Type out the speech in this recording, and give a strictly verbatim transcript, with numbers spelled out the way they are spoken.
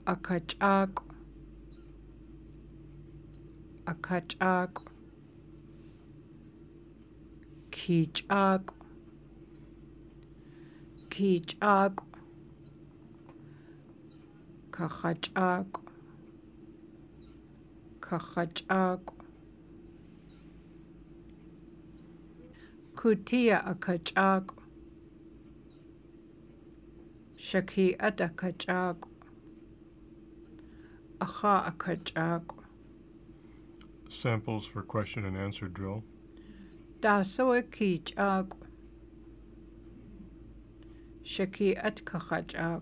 Akachaku, Akachaku, Kichaku, Kichaku, Kachachaku, Kachachaku, Kutia Akachaku, Shaki Atakachaku, Aha Akachaku. Samples for question and answer drill. Dasoe Kichaku, Shaki Atkachaku,